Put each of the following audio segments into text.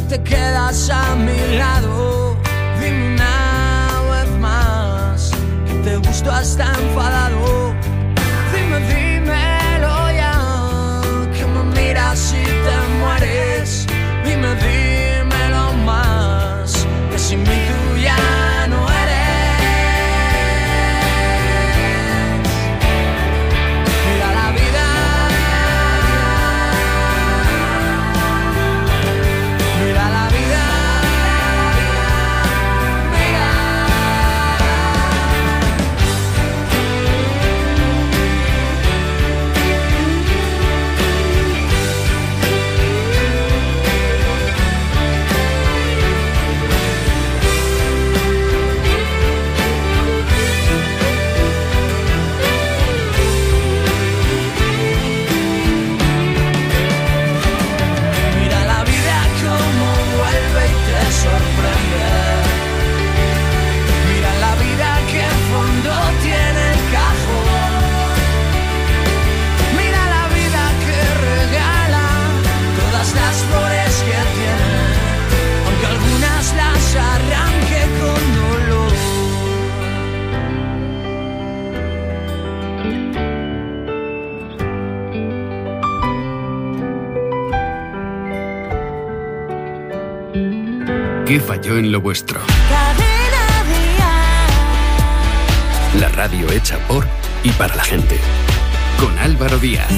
te quedas a mi lado. Dime una vez más que te gusto hasta enfadado. Dímelo ya, que me miras y te mueres. Dímelo más, que sin mí tú ya no eres. Mira la vida, mira la vida, mira. Mira la vida como vuelve y te sorprende. Mira la vida que fondo tiene el cajón. Mira la vida que regala todas las flores que tiene, aunque algunas las arranque con dolor. ¿Qué falló en lo vuestro? Cadena Dial. La radio hecha por y para la gente. Con Álvaro Díaz.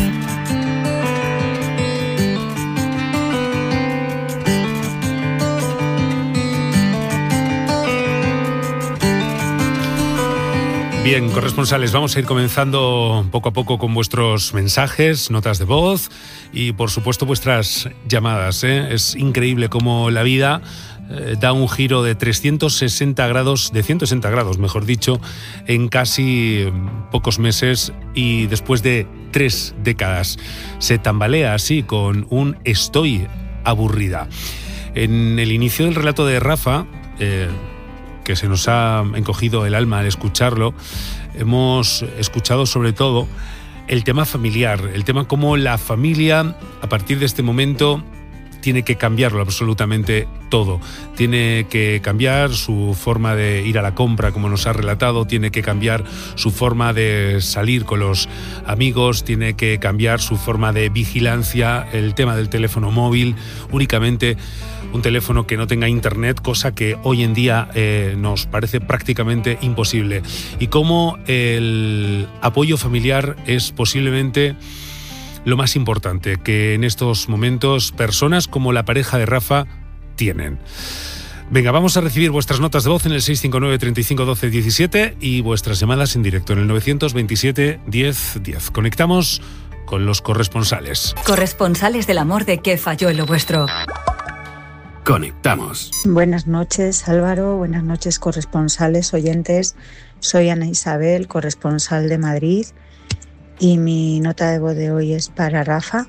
Bien, corresponsales, vamos a ir comenzando poco a poco con vuestros mensajes, notas de voz y, por supuesto, vuestras llamadas. Es increíble cómo la vida da un giro de 360 grados, de 160 grados, mejor dicho, en casi pocos meses y después de 3 décadas. Se tambalea así con un estoy aburrida. En el inicio del relato de Rafa, que se nos ha encogido el alma al escucharlo, hemos escuchado sobre todo el tema familiar, el tema cómo la familia a partir de este momento tiene que cambiarlo absolutamente todo. Tiene que cambiar su forma de ir a la compra, como nos ha relatado, tiene que cambiar su forma de salir con los amigos, tiene que cambiar su forma de vigilancia, el tema del teléfono móvil, únicamente un teléfono que no tenga internet, cosa que hoy en día nos parece prácticamente imposible. Y cómo el apoyo familiar es posiblemente lo más importante que en estos momentos personas como la pareja de Rafa tienen. Venga, vamos a recibir vuestras notas de voz en el 659 35 12 17 y vuestras llamadas en directo en el 927 10 10. Conectamos con los corresponsales. Corresponsales del amor de ¿Qué falló en lo vuestro? Conectamos. Buenas noches, Álvaro. Buenas noches, corresponsales, oyentes. Soy Ana Isabel, corresponsal de Madrid. Y mi nota de voz de hoy es para Rafa.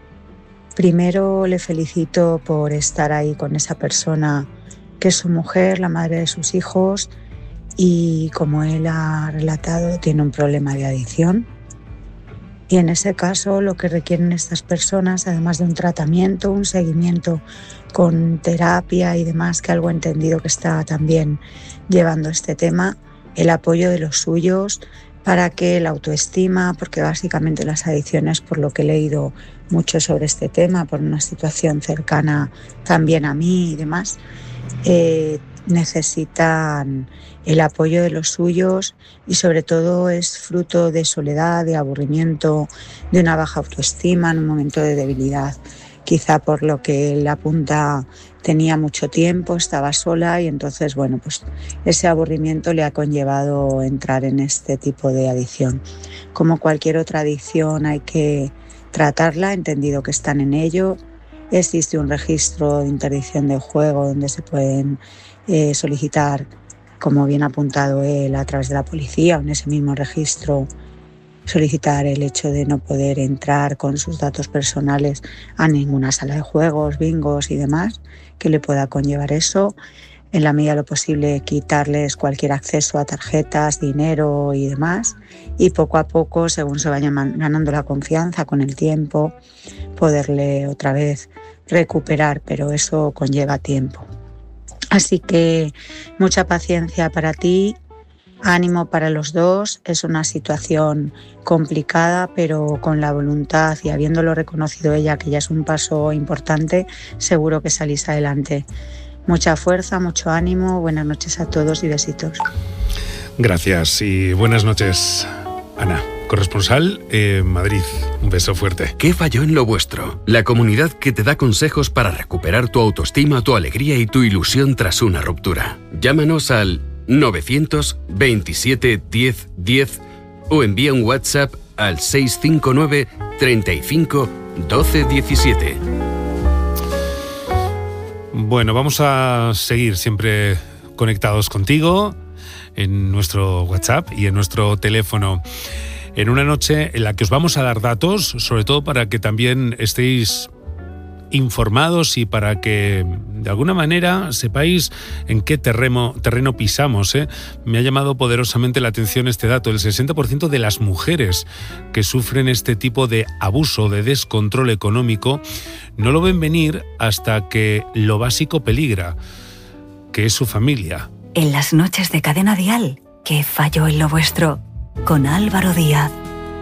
Primero le felicito por estar ahí con esa persona que es su mujer, la madre de sus hijos, y como él ha relatado, tiene un problema de adicción. Y en ese caso lo que requieren estas personas, además de un tratamiento, un seguimiento con terapia y demás, que algo he entendido que está también llevando este tema, el apoyo de los suyos, para que la autoestima, porque básicamente las adicciones, por lo que he leído mucho sobre este tema, por una situación cercana también a mí y demás, necesitan el apoyo de los suyos y sobre todo es fruto de soledad, de aburrimiento, de una baja autoestima en un momento de debilidad. Quizá por lo que él apunta, tenía mucho tiempo, estaba sola y entonces, bueno, pues ese aburrimiento le ha conllevado entrar en este tipo de adicción. Como cualquier otra adicción hay que tratarla, entendido que están en ello. Existe un registro de interdicción de juego donde se pueden solicitar, como bien ha apuntado él, a través de la policía, en ese mismo registro solicitar el hecho de no poder entrar con sus datos personales a ninguna sala de juegos, bingos y demás, que le pueda conllevar eso. en la medida de lo posible quitarles cualquier acceso a tarjetas, dinero y demás, y poco a poco, según se vayan ganando la confianza con el tiempo, poderle otra vez recuperar, pero eso conlleva tiempo. Así que mucha paciencia para ti, ánimo para los dos. Es una situación complicada, pero con la voluntad y habiéndolo reconocido ella, que ya es un paso importante, seguro que salís adelante. Mucha fuerza, mucho ánimo, buenas noches a todos y besitos. Gracias y buenas noches, Ana, corresponsal en Madrid. Un beso fuerte. ¿Qué falló en lo vuestro? La comunidad que te da consejos para recuperar tu autoestima, tu alegría y tu ilusión tras una ruptura. Llámanos al 927 10 10 o envía un WhatsApp al 659 35 12 17. Bueno, vamos a seguir siempre conectados contigo en nuestro WhatsApp y en nuestro teléfono. En una noche en la que os vamos a dar datos, sobre todo para que también estéis informados y para que de alguna manera sepáis en qué terreno pisamos. Me ha llamado poderosamente la atención este dato. El 60% de las mujeres que sufren este tipo de abuso, de descontrol económico, no lo ven venir hasta que lo básico peligra, que es su familia. En las noches de Cadena Dial, ¿qué falló en lo vuestro? Con Álvaro Díaz.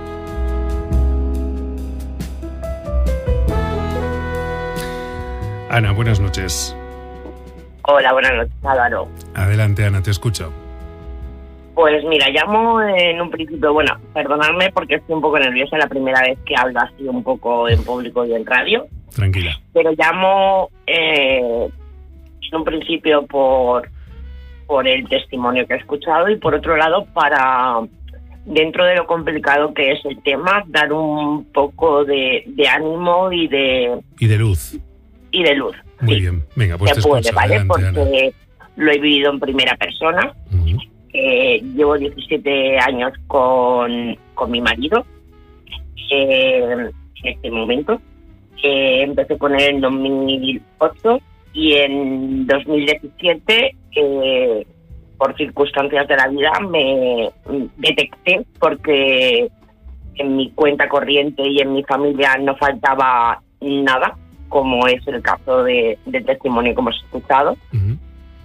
Ana, buenas noches. Hola, buenas noches, Álvaro. Adelante, Ana, te escucho. Pues mira, llamo en un principio, bueno, perdonadme porque estoy un poco nerviosa, la primera vez que hablo así un poco en público y en radio. Tranquila. Pero llamo en un principio por el testimonio que he escuchado y por otro lado para, dentro de lo complicado que es el tema, dar un poco de ánimo y de luz. Y de luz. Muy sí. bien, venga, pues se te puede, escucho. ¿vale? Adelante, porque Ana. lo he vivido en primera persona. Uh-huh. Llevo 17 años con mi marido en este momento. Empecé con él en 2008 y en 2017, por circunstancias de la vida, me detecté porque en mi cuenta corriente y en mi familia no faltaba nada, como es el caso del testimonio que hemos escuchado. Uh-huh.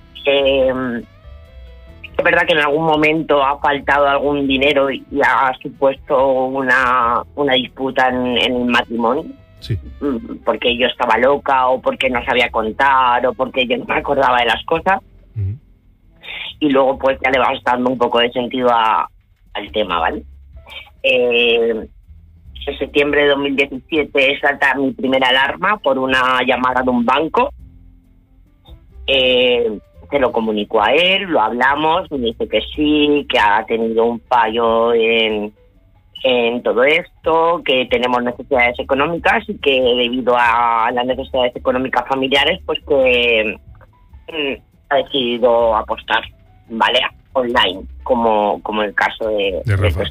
Es verdad que en algún momento ha faltado algún dinero y ha supuesto una disputa en el matrimonio. Sí. Porque yo estaba loca o porque no sabía contar o porque yo no me acordaba de las cosas. Uh-huh. Y luego pues ya le vas dando un poco de sentido al tema, ¿vale? En septiembre de 2017 salta mi primera alarma por una llamada de un banco. Se lo comunico a él, lo hablamos, me dice que sí, que ha tenido un fallo en todo esto, que tenemos necesidades económicas y que debido a las necesidades económicas familiares, pues que ha decidido apostar, ¿vale? Online, como el caso de Rafa.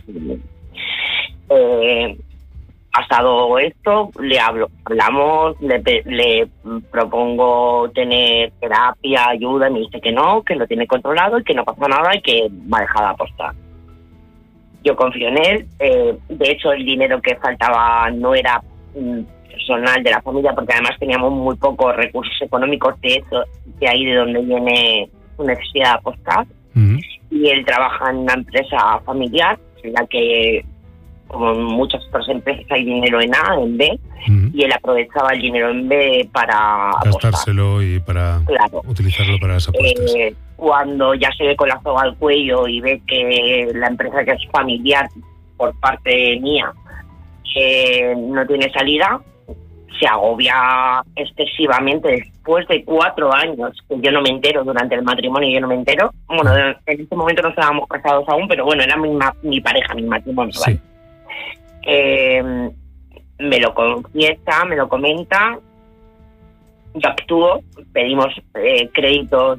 Pasado esto, hablamos, le propongo tener terapia, ayuda, y me dice que no, que lo tiene controlado y que no pasa nada y que va a dejar de apostar. Yo confío en él. De hecho, el dinero que faltaba no era personal de la familia, porque además teníamos muy pocos recursos económicos, de hecho, de ahí de donde viene su necesidad de apostar. Uh-huh. Y él trabaja en una empresa familiar, en la que, como en muchas otras empresas, hay dinero en A, en B, Uh-huh. y él aprovechaba el dinero en B para apostar. Gastárselo y para utilizarlo para las apuestas. Cuando ya se ve con la soga al cuello y ve que la empresa, que es familiar por parte mía, no tiene salida, se agobia excesivamente después de 4 años, que yo no me entero, durante el matrimonio yo no me entero. Bueno, en este momento no estábamos casados aún, pero bueno, era mi pareja, mi matrimonio, ¿vale? Sí. Me lo confiesa, me lo comenta, yo actúo, pedimos créditos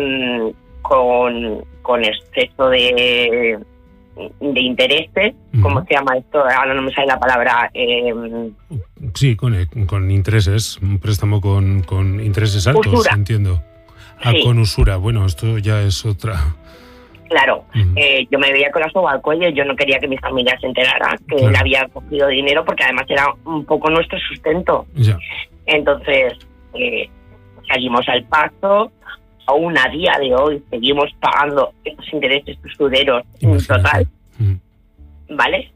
con exceso de intereses. Uh-huh. ¿Cómo se llama esto? Ahora no me sale la palabra. Sí, con intereses, un préstamo con intereses altos, usura. entiendo. Sí. Con usura. Bueno, esto ya es otra... Claro, yo me veía con la soga al cuello, yo no quería que mi familia se enterara que él había cogido dinero, porque además era un poco nuestro sustento. Ya. Entonces, salimos al paso, aún a día de hoy seguimos pagando esos intereses usureros en total, ¿vale?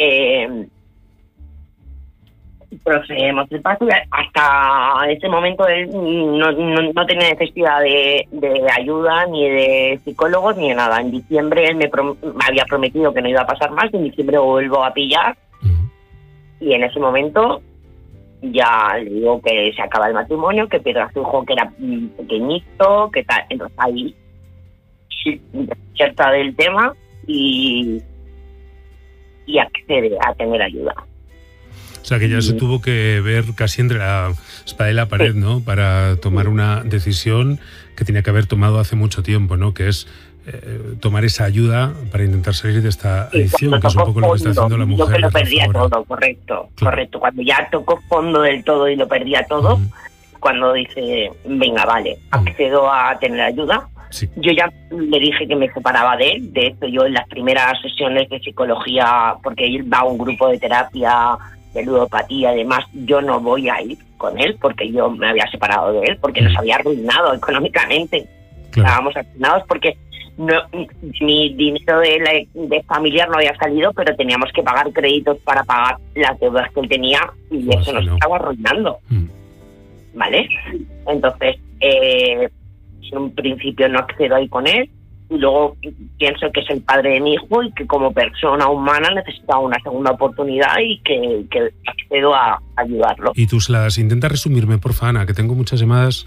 Procedemos el paso y hasta ese momento él no tenía necesidad de ayuda, ni de psicólogos, ni de nada. En diciembre él me había prometido que no iba a pasar más, y en diciembre vuelvo a pillar, y en ese momento ya le digo que se acaba el matrimonio, que pierdo a su hijo, que era pequeñito, que tal. Entonces ahí cierta del tema y accede a tener ayuda. O sea, que ya se tuvo que ver casi entre la espada y la pared, ¿no? Para tomar una decisión que tenía que haber tomado hace mucho tiempo, ¿no? Que es tomar esa ayuda para intentar salir de esta adicción, que es un poco lo que está haciendo la mujer. Yo que lo perdía todo, correcto. Cuando ya tocó fondo del todo y lo perdía todo, cuando dice, venga, vale, accedo a tener ayuda. Sí. Yo ya le dije que me separaba de él. De hecho, yo en las primeras sesiones de psicología, porque él va a un grupo de terapia de ludopatía, además, yo no voy a ir con él porque yo me había separado de él, porque nos había arruinado económicamente. Claro. Estábamos arruinados porque mi dinero de familiar no había salido, pero teníamos que pagar créditos para pagar las deudas que él tenía, y eso nos estaba arruinando. ¿Vale? Entonces, en un principio no accedo ahí con él, y luego pienso que es el padre de mi hijo y que como persona humana necesita una segunda oportunidad, y que accedo a ayudarlo. Y tú las intentas resumirme, porfa, Ana, que tengo muchas llamadas.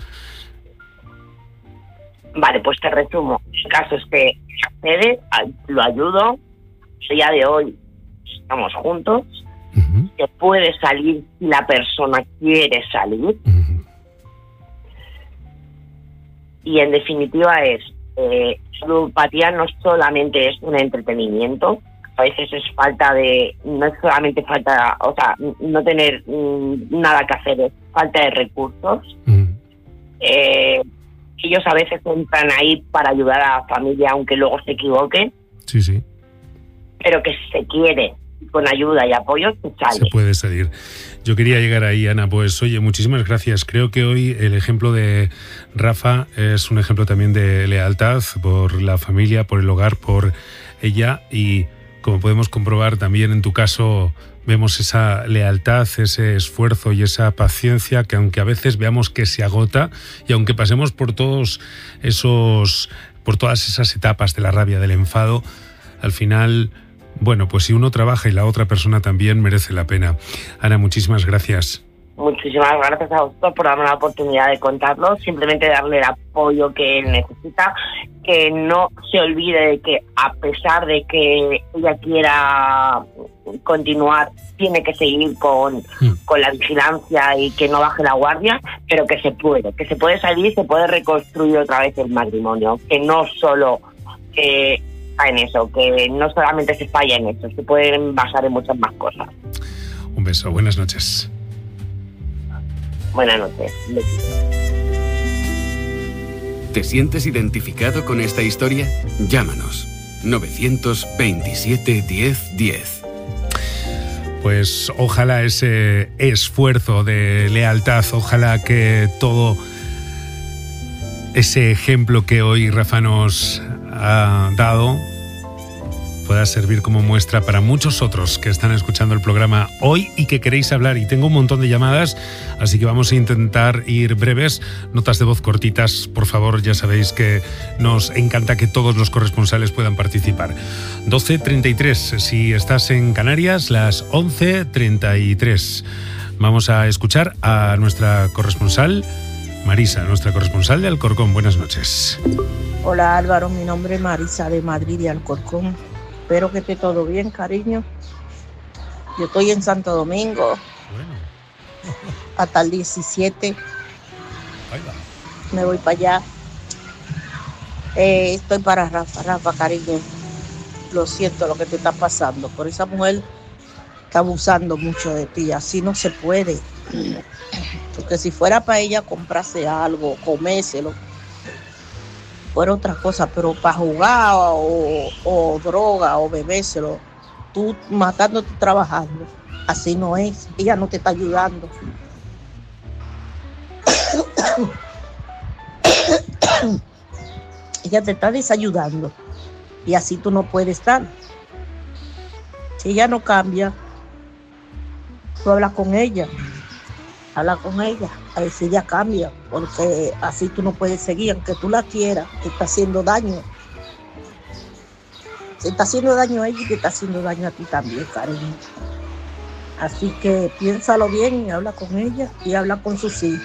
Vale, pues te resumo. El caso es que accede, lo ayudo, a día de hoy estamos juntos, se puede salir si la persona quiere salir, y en definitiva es la ludopatía no solamente es un entretenimiento, a veces es no es solamente falta, o sea, no tener nada que hacer, es falta de recursos. Ellos a veces entran ahí para ayudar a la familia, aunque luego se equivoquen. Sí, sí. Pero que si se quiere, con ayuda y apoyo, se sale. Se puede salir. Yo quería llegar ahí, Ana. Pues oye, muchísimas gracias. Creo que hoy el ejemplo de Rafa es un ejemplo también de lealtad por la familia, por el hogar, por ella, y como podemos comprobar también en tu caso, vemos esa lealtad, ese esfuerzo y esa paciencia que, aunque a veces veamos que se agota, y aunque pasemos por todas esas etapas de la rabia, del enfado, al final, bueno, pues si uno trabaja y la otra persona también, merece la pena. Ana, muchísimas gracias. Muchísimas gracias a vosotros por darme la oportunidad de contarlo, simplemente darle el apoyo que él necesita, que no se olvide de que a pesar de que ella quiera continuar, tiene que seguir con la vigilancia y que no baje la guardia, pero que se puede salir, se puede reconstruir otra vez el matrimonio, que no solo en eso, que no solamente se falla en eso, se pueden basar en muchas más cosas. Un beso, buenas noches. Buenas noches. ¿Te sientes identificado con esta historia? Llámanos. 927 10 10. Pues ojalá ese esfuerzo de lealtad, ojalá que todo ese ejemplo que hoy Rafa nos ha dado pueda servir como muestra para muchos otros que están escuchando el programa hoy y que queréis hablar. Y tengo un montón de llamadas, así que vamos a intentar ir breves. Notas de voz cortitas, por favor. Ya sabéis que nos encanta que todos los corresponsales puedan participar. 12:33, si estás en Canarias, las 11:33. Vamos a escuchar a nuestra corresponsal, Marisa, nuestra corresponsal de Alcorcón. Buenas noches. Hola Álvaro, mi nombre es Marisa de Madrid, de Alcorcón. Espero que esté todo bien, cariño. Yo estoy en Santo Domingo. Bueno. Hasta el 17. Me voy para allá. Estoy para Rafa, cariño. Lo siento lo que te está pasando. Por esa mujer está abusando mucho de ti. Así no se puede. Porque si fuera para ella comprarse algo, comérselo, fuera otra cosa, pero para jugar o droga o bebérselo, tú matándote trabajando, así no es. Ella no te está ayudando. Ella te está desayudando y así tú no puedes estar. Si ella no cambia, tú hablas con ella, a ver si ella cambia, porque así tú no puedes seguir, aunque tú la quieras, te está haciendo daño. Se está haciendo daño a ella y te está haciendo daño a ti también, cariño. Así que piénsalo bien y habla con ella y habla con sus hijos,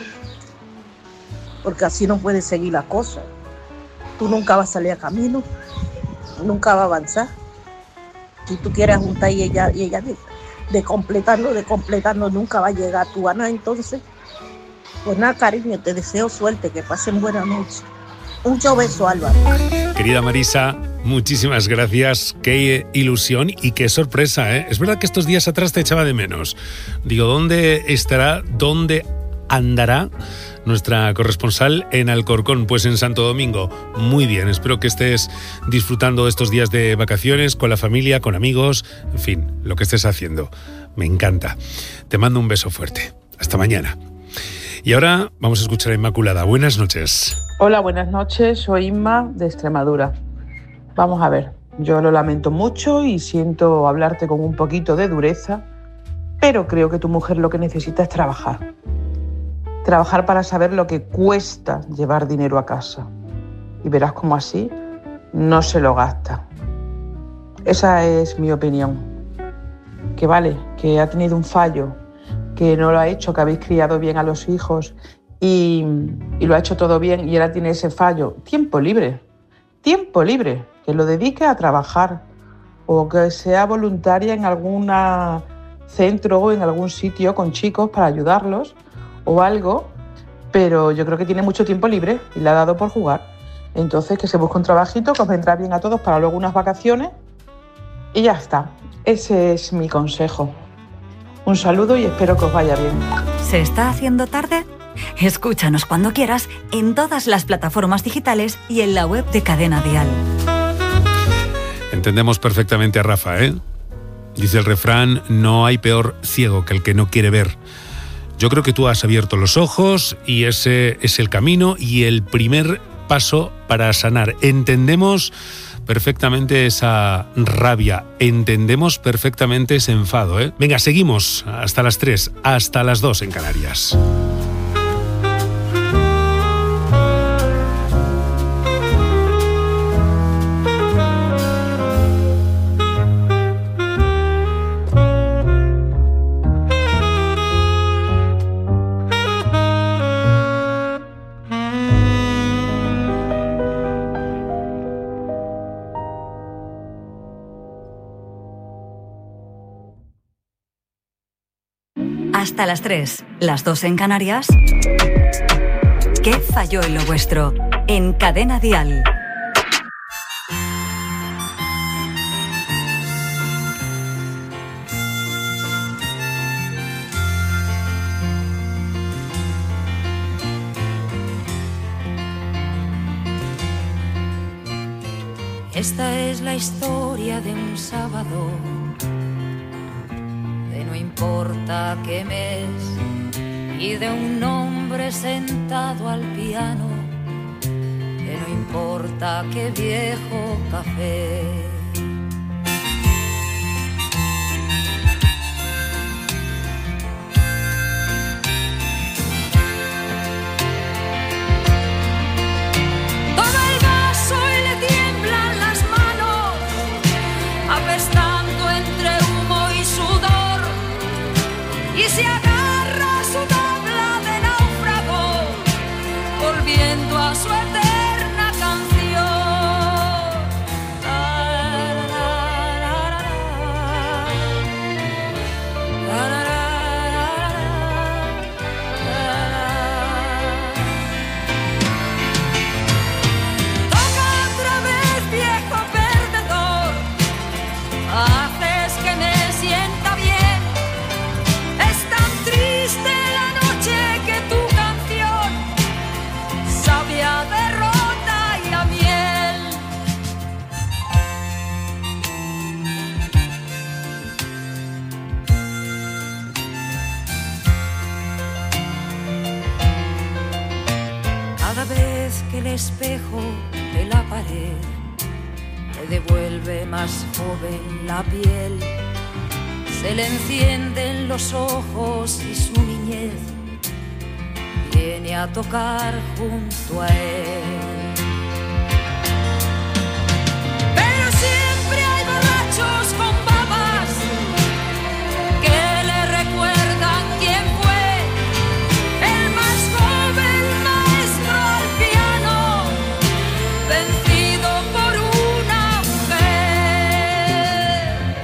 porque así no puedes seguir la cosa. Tú nunca vas a salir a camino, nunca va a avanzar. Si tú quieres juntar y ella de completarlo, nunca va a llegar a tu gana. Entonces, pues nada, cariño, te deseo suerte, que pasen buena noche. Mucho beso, Álvaro. Querida Marisa, muchísimas gracias. Qué ilusión y qué sorpresa, ¿eh? Es verdad que estos días atrás te echaba de menos. Digo, ¿dónde estará? ¿Dónde andará nuestra corresponsal en Alcorcón? Pues en Santo Domingo. Muy bien, espero que estés disfrutando estos días de vacaciones con la familia, con amigos, en fin, lo que estés haciendo. Me encanta. Te mando un beso fuerte. Hasta mañana. Y ahora vamos a escuchar a Inmaculada. Buenas noches. Hola, buenas noches. Soy Inma de Extremadura. Vamos a ver, yo lo lamento mucho y siento hablarte con un poquito de dureza, pero creo que tu mujer lo que necesita es trabajar. Trabajar para saber lo que cuesta llevar dinero a casa. Y verás cómo así no se lo gasta. Esa es mi opinión. Que vale, que ha tenido un fallo, que no lo ha hecho, que habéis criado bien a los hijos y lo ha hecho todo bien y ahora tiene ese fallo. Tiempo libre, que lo dedique a trabajar o que sea voluntaria en algún centro o en algún sitio con chicos para ayudarlos o algo, pero yo creo que tiene mucho tiempo libre y le ha dado por jugar. Entonces que se busque un trabajito que os vendrá bien a todos para luego unas vacaciones y ya está. Ese es mi consejo. Un saludo y espero que os vaya bien. ¿Se está haciendo tarde? Escúchanos cuando quieras en todas las plataformas digitales y en la web de Cadena Dial. Entendemos perfectamente a Rafa, ¿eh? Dice el refrán, no hay peor ciego que el que no quiere ver. Yo creo que tú has abierto los ojos y ese es el camino y el primer paso para sanar. Entendemos perfectamente esa rabia, entendemos perfectamente ese enfado, ¿eh? Venga, seguimos hasta las 3, hasta las 2 en Canarias. Hasta las 3, las 2 en Canarias. ¿Qué falló en lo vuestro? En Cadena Dial. Esta es la historia de un sábado, de no importa qué mes, y de un hombre sentado al piano, de no importa qué viejo café. Y se agarra a su tabla de náufrago, volviendo a su eterna canción. Cada vez que el espejo de la pared le devuelve más joven la piel, se le encienden los ojos y su niñez viene a tocar junto a él. Pero siempre hay borrachos con babas que le recuerdan quién fue el más joven maestro al piano, vencido por una mujer.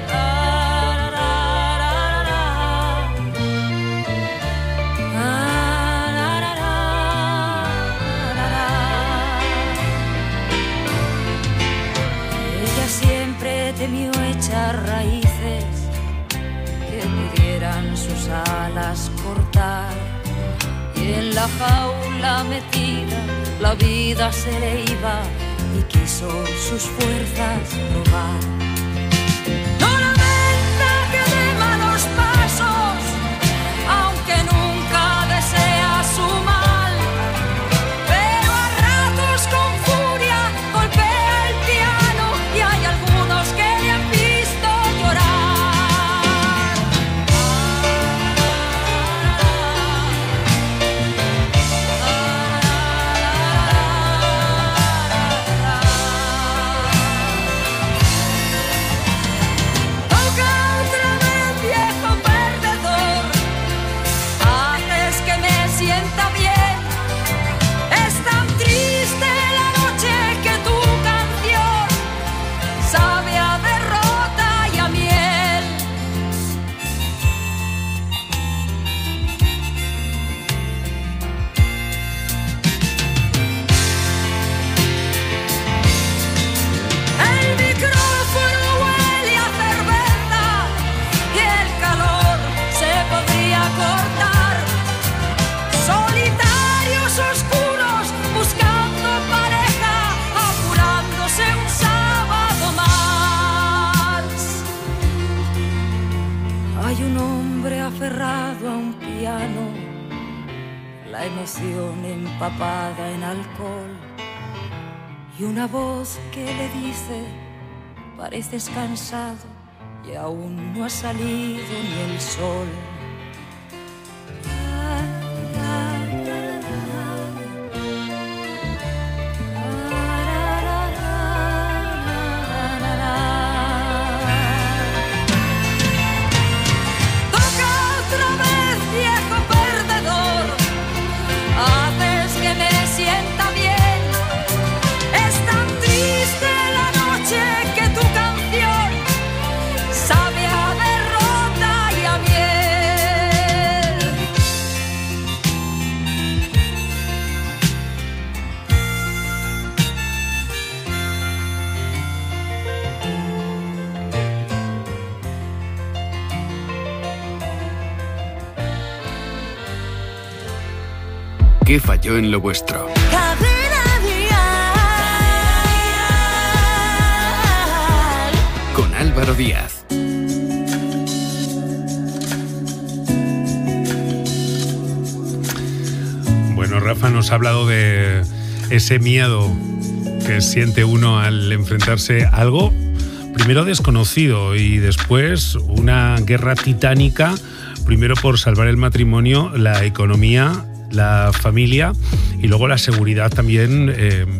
Ella siempre temió echar raíces que pudieran sus alas cortar, y en la jaula metida la vida se le iba y quiso sus fuerzas probar. No lamenta que dé malos pasos, aunque nunca desea su mal, pero a ratos con furia golpea el piano y hay algunos que le han visto llorar. Toca otra vez, viejo perdedor, haces que me sienta bien. Es tan triste la noche que tu canción sabe a derrota y a miel. El micrófono huele a cerveza y el calor se podría cortar. Solitarios oscuros buscando pareja, apurándose un sábado más. Hay un hombre aferrado a un piano, la emoción empapada en alcohol, y una voz que le dice: pareces cansado y aún no ha salido ni el sol. Toca otra vez, viejo perdedor, haces que me sienta bien. Es tan triste la noche que tu canción sabe a derrota y a miel. ¿Qué falló en lo vuestro? Cadena Dial. Con Álvaro Díaz. Bueno, Rafa nos ha hablado de ese miedo que siente uno al enfrentarse a algo primero desconocido y después una guerra titánica, primero por salvar el matrimonio, la economía, la familia y luego la seguridad también,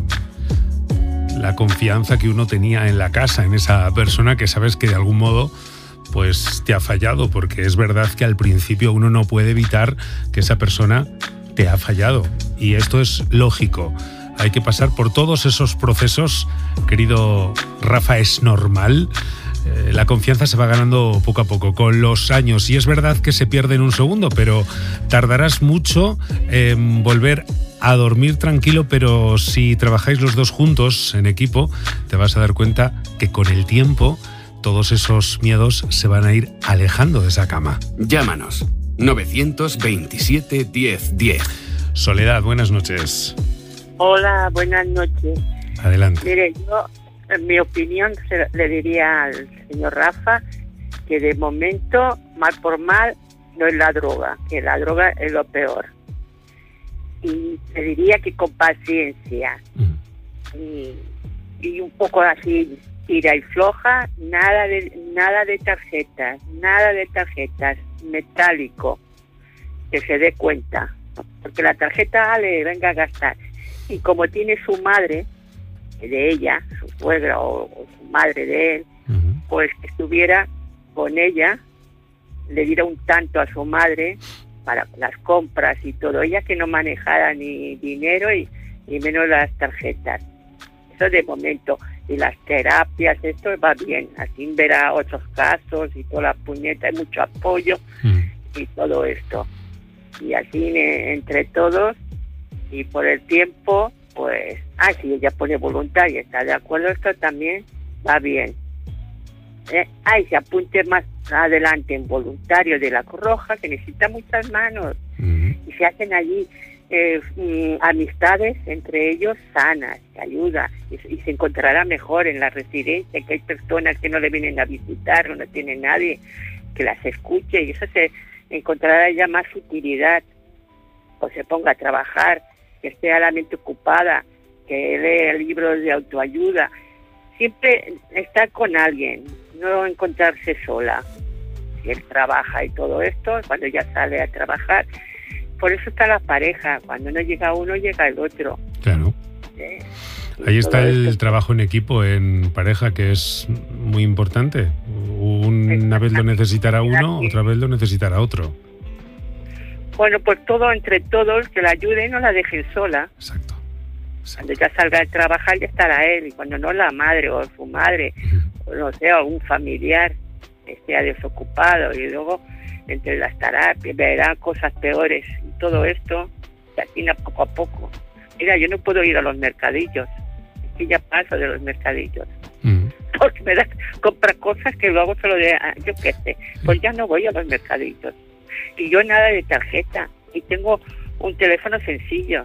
la confianza que uno tenía en la casa, en esa persona que sabes que de algún modo pues te ha fallado, porque es verdad que al principio uno no puede evitar que esa persona te ha fallado y esto es lógico. Hay que pasar por todos esos procesos, querido Rafa, es normal. La confianza se va ganando poco a poco, con los años, y es verdad que se pierde en un segundo, pero tardarás mucho en volver a dormir tranquilo, pero si trabajáis los dos juntos en equipo, te vas a dar cuenta que con el tiempo todos esos miedos se van a ir alejando de esa cama. Llámanos 927 10 10. Soledad, buenas noches. Hola, buenas noches. Adelante. Mire, yo, en mi opinión, le diría al señor Rafa que de momento, mal por mal, no es la droga, que la droga es lo peor. y te diría que con paciencia y un poco así tira y floja, nada de tarjetas, metálico, que se dé cuenta, porque la tarjeta le venga a gastar, y como tiene su madre de ella, su suegra o su madre de él, pues que estuviera con ella, le diera un tanto a su madre para las compras y todo, ella que no manejara ni dinero y menos las tarjetas. Eso de momento. Y las terapias, esto va bien, así verá otros casos y toda la puñeta, hay mucho apoyo y todo esto. Y así entre todos y por el tiempo, pues, si ella pone voluntad y está de acuerdo, esto también va bien. Se apunte más adelante en voluntario de la Cruz Roja, que necesita muchas manos, y se hacen allí amistades entre ellos sanas, que ayuda, y se encontrará mejor en la residencia, que hay personas que no le vienen a visitar, no tiene nadie que las escuche, y eso se encontrará ya más utilidad, o se ponga a trabajar, que esté a la mente ocupada, que lea libros de autoayuda, siempre estar con alguien, no encontrarse sola. Si él trabaja y todo esto, cuando ya sale a trabajar, por eso está la pareja, cuando no llega uno, llega el otro. Claro. Ahí está el trabajo en equipo, en pareja, que es muy importante. Una vez lo necesitará uno, otra vez lo necesitará otro. Bueno, pues todo entre todos, que la ayuden, no la dejen sola. Exacto. Cuando ya salga a trabajar ya estará él, y cuando no la madre o su madre, o no sé, algún familiar esté desocupado, y luego entre las terapias verán cosas peores y todo esto se atina poco a poco. Mira, yo no puedo ir a los mercadillos, es que ya paso de los mercadillos, porque me da comprar cosas que luego se lo de, yo qué sé, pues ya no voy a los mercadillos, y yo nada de tarjeta, y tengo un teléfono sencillo,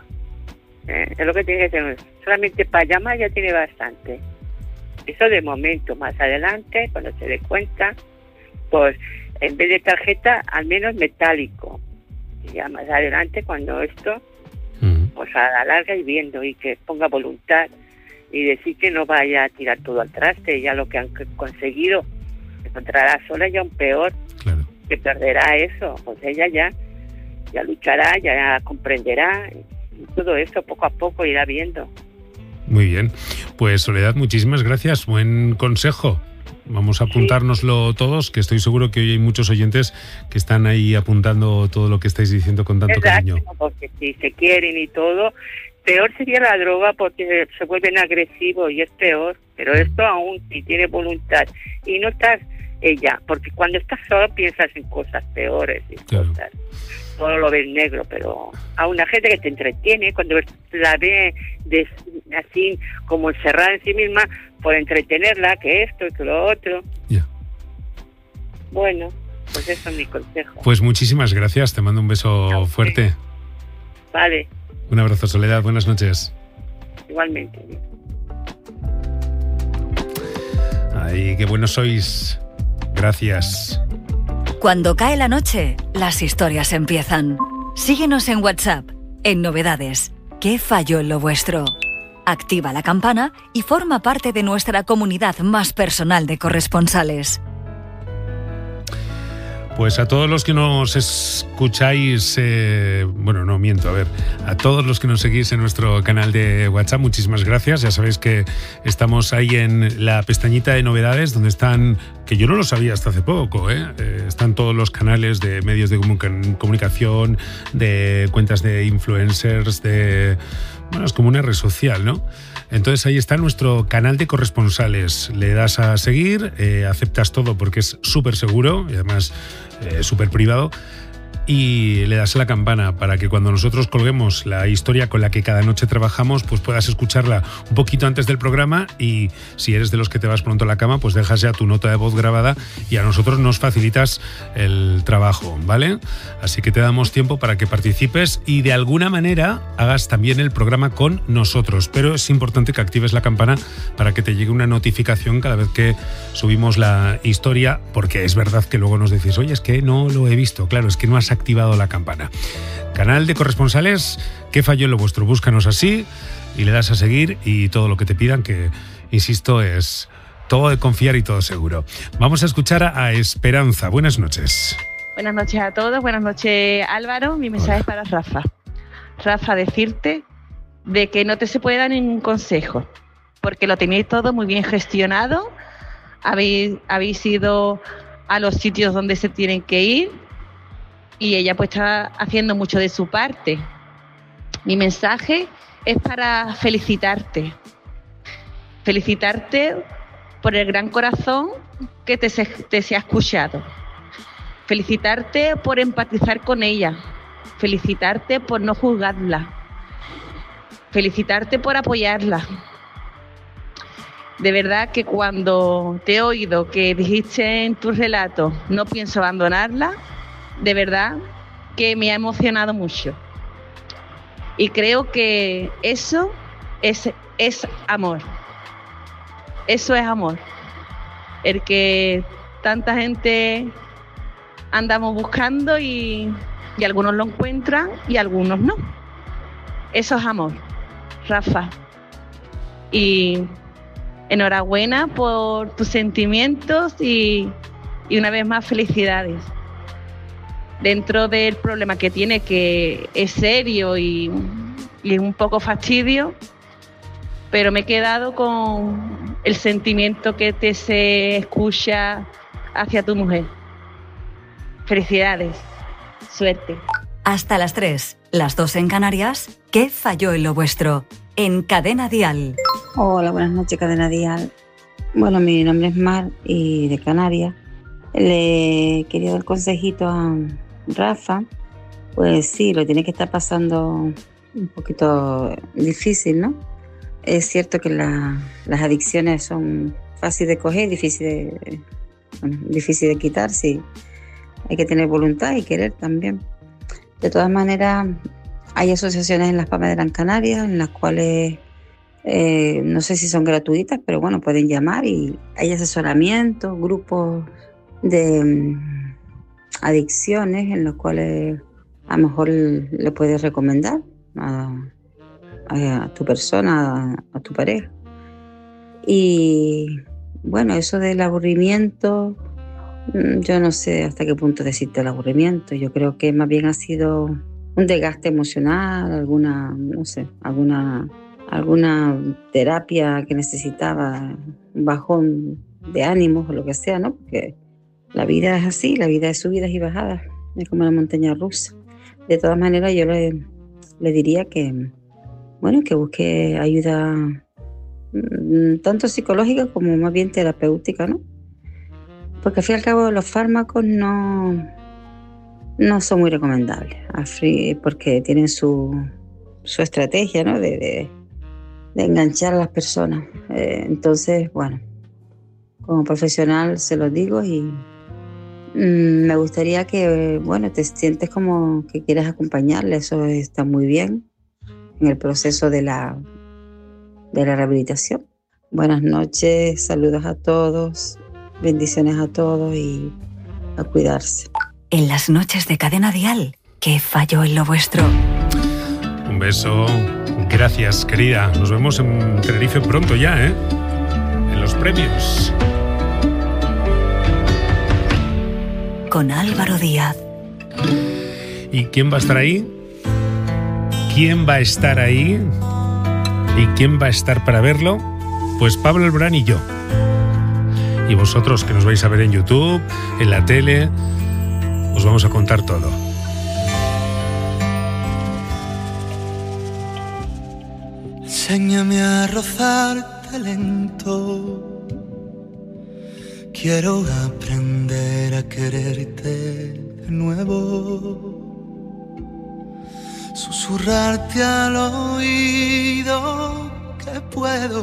es lo que tiene que tener, solamente para llamar ya tiene bastante. Eso de momento. Más adelante, cuando se dé cuenta, pues en vez de tarjeta, al menos metálico. Y ya más adelante, cuando esto, pues a la larga y viendo, y que ponga voluntad, y decir que no vaya a tirar todo al traste, ya lo que han conseguido, se encontrará sola y aún peor, que perderá eso. Pues ella ya luchará, ya comprenderá, y todo eso poco a poco irá viendo. Muy bien. Pues Soledad, muchísimas gracias. Buen consejo. Vamos a apuntárnoslo todos, que estoy seguro que hoy hay muchos oyentes que están ahí apuntando todo lo que estáis diciendo con tanto cariño. Porque si se quieren y todo, peor sería la droga, porque se vuelven agresivos y es peor. Pero esto aún, si tiene voluntad y no estás ella, porque cuando estás solo piensas en cosas peores y cosas. Todo lo ves negro, pero a una gente que te entretiene, cuando la ve así como encerrada en sí misma, por entretenerla, que esto y que lo otro. Bueno, pues eso es mi consejo. Pues muchísimas gracias, te mando un beso fuerte. Vale. Un abrazo, Soledad, buenas noches. Igualmente. Ay, qué buenos sois. Gracias. Cuando cae la noche, las historias empiezan. Síguenos en WhatsApp, en Novedades. ¿Qué falló en lo vuestro? Activa la campana y forma parte de nuestra comunidad más personal de corresponsales. Pues a todos los que nos escucháis, a todos los que nos seguís en nuestro canal de WhatsApp, muchísimas gracias. Ya sabéis que estamos ahí en la pestañita de novedades, donde están, que yo no lo sabía hasta hace poco, están todos los canales de medios de comunicación, de cuentas de influencers, es como una red social, ¿no? Entonces ahí está nuestro canal de corresponsales. Le das a seguir, aceptas todo porque es súper seguro y además súper privado, y le das a la campana para que cuando nosotros colguemos la historia con la que cada noche trabajamos, pues puedas escucharla un poquito antes del programa, y si eres de los que te vas pronto a la cama, pues dejas ya tu nota de voz grabada y a nosotros nos facilitas el trabajo, ¿vale? Así que te damos tiempo para que participes y de alguna manera hagas también el programa con nosotros, pero es importante que actives la campana para que te llegue una notificación cada vez que subimos la historia, porque es verdad que luego nos decís, oye, es que no lo he visto. Claro, es que no has activado la campana. Canal de corresponsales, ¿qué falló en lo vuestro? Búscanos así y le das a seguir y todo lo que te pidan, que, insisto, es todo de confiar y todo seguro. Vamos a escuchar a Esperanza. Buenas noches. Buenas noches a todos, buenas noches Álvaro. Mi mensaje es para Rafa. Rafa, decirte de que no te se puede dar ningún consejo, porque lo tenéis todo muy bien gestionado, habéis ido a los sitios donde se tienen que ir y ella pues está haciendo mucho de su parte. Mi mensaje es para felicitarte por el gran corazón que te se ha escuchado, felicitarte por empatizar con ella, felicitarte por no juzgarla, felicitarte por apoyarla. De verdad que cuando te he oído que dijiste en tu relato no pienso abandonarla, de verdad que me ha emocionado mucho. Y creo que eso es amor. Eso es amor. El que tanta gente andamos buscando y algunos lo encuentran y algunos no. Eso es amor, Rafa. Y enhorabuena por tus sentimientos y una vez más felicidades. Dentro del problema que tiene, que es serio y un poco fastidio, pero me he quedado con el sentimiento que te se escucha hacia tu mujer. Felicidades, suerte. Hasta las 3, las 2 en Canarias. ¿Qué falló en lo vuestro? En Cadena Dial. Hola, buenas noches, Cadena Dial. Bueno, mi nombre es Mar y de Canarias. Le quería dar consejito a Rafa. Pues sí, lo tiene que estar pasando un poquito difícil, ¿no? Es cierto que las adicciones son fáciles de coger, difícil de quitar, sí. Hay que tener voluntad y querer también. De todas maneras, hay asociaciones en Las Palmas de Gran Canaria en las cuales no sé si son gratuitas, pero bueno, pueden llamar y hay asesoramiento, grupos de adicciones en los cuales a lo mejor le puedes recomendar a tu persona, a tu pareja. Y bueno, eso del aburrimiento, yo no sé hasta qué punto decirte el aburrimiento. Yo creo que más bien ha sido un desgaste emocional, alguna terapia que necesitaba, un bajón de ánimos o lo que sea, ¿no? Porque la vida es así, la vida es subidas y bajadas, es como una montaña rusa. De todas maneras, yo le diría que busque ayuda tanto psicológica como más bien terapéutica, ¿no? Porque al fin y al cabo los fármacos no son muy recomendables, porque tienen su estrategia, ¿no? de enganchar a las personas. Entonces, bueno, como profesional se lo digo y me gustaría que, bueno, te sientes como que quieres acompañarle, eso está muy bien en el proceso de la rehabilitación. Buenas noches, saludos a todos, bendiciones a todos y a cuidarse. En las noches de Cadena Dial, ¿qué falló en lo vuestro? Un beso, gracias querida, nos vemos en Tenerife pronto ya, en los premios. Con Álvaro Díaz. ¿Y quién va a estar ahí? ¿Quién va a estar ahí? ¿Y quién va a estar para verlo? Pues Pablo Alborán y yo. Y vosotros que nos vais a ver en YouTube, en la tele, os vamos a contar todo. Enséñame a rozarte lento. Quiero aprender a quererte de nuevo. Susurrarte al oído que puedo.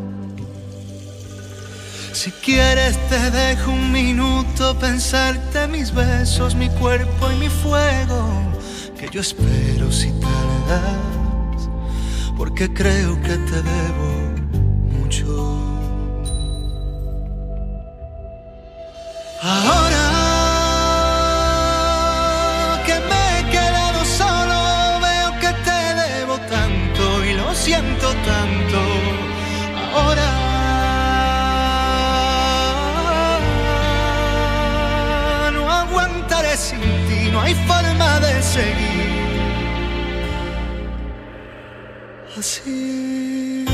Si quieres te dejo un minuto pensarte mis besos, mi cuerpo y mi fuego. Que yo espero si tardas, porque creo que te debo mucho. Ahora que me siento tanto. Ahora no aguantaré sin ti, no hay forma de seguir así.